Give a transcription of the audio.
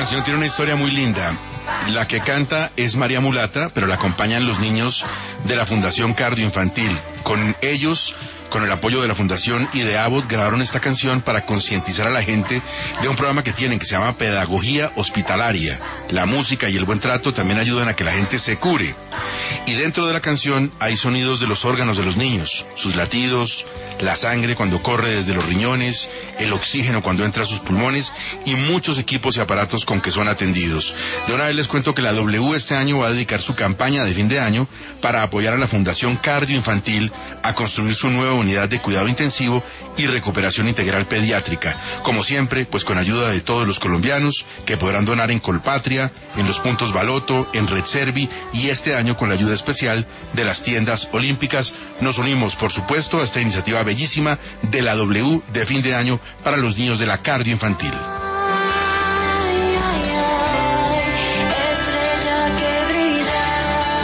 canción tiene una historia muy linda. La que canta es María Mulata, pero la acompañan los niños de la Fundación Cardio Infantil. Con ellos, con el apoyo de la Fundación y de Abbott, grabaron esta canción para concientizar a la gente de un programa que tienen que se llama Pedagogía Hospitalaria. La música y el buen trato también ayudan a que la gente se cure. Y dentro de la canción hay sonidos de los órganos de los niños, sus latidos, la sangre cuando corre desde los riñones, el oxígeno cuando entra a sus pulmones y muchos equipos y aparatos con que son atendidos. De una vez les cuento que la W este año va a dedicar su campaña de fin de año para apoyar a la Fundación Cardio Infantil a construir su nueva unidad de cuidado intensivo y recuperación integral pediátrica. Como siempre, pues con ayuda de todos los colombianos que podrán donar en Colpatria, en los puntos Baloto, en Red Servi y este año con la ayuda especial de las tiendas olímpicas. Nos unimos, por supuesto, a esta iniciativa bellísima de la W de fin de año para los niños de la cardio infantil.